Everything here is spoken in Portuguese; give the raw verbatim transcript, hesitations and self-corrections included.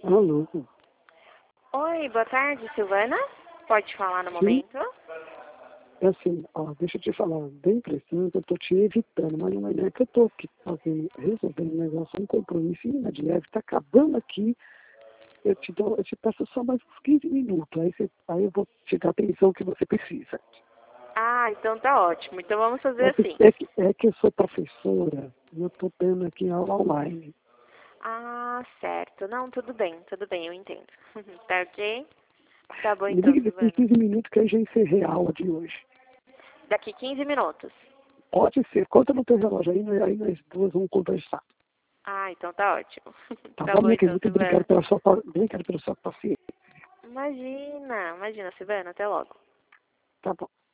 Alô? Oi, boa tarde, Silvana. Pode falar no Sim? momento? É assim, ó, deixa eu te falar, bem pressão, eu tô te evitando, mas não é que eu tô aqui fazendo, resolvendo um negócio, um compromisso de leve, tá acabando aqui, eu te dou, eu te peço só mais uns quinze minutos, aí, você, aí eu vou te dar a atenção que você precisa. Ah, então tá ótimo. Então vamos fazer É que, assim. é que, é que eu sou professora e eu tô tendo aqui aula online. Ah, certo. Não, tudo bem, tudo bem, eu entendo. Tá ok? Tá bom Me então, liga daqui Silvana. quinze minutos que aí já encerrei a aula de hoje. Daqui quinze minutos. Pode ser, conta no teu relógio aí, nós- aí nós duas vamos conversar. Ah, então tá ótimo. Tá Tá bom, bom minha querida? então, Muito obrigado Silvana. pela sua, pa- obrigado pela sua paciência. Imagina, imagina, Silvana. Até logo. Tá bom.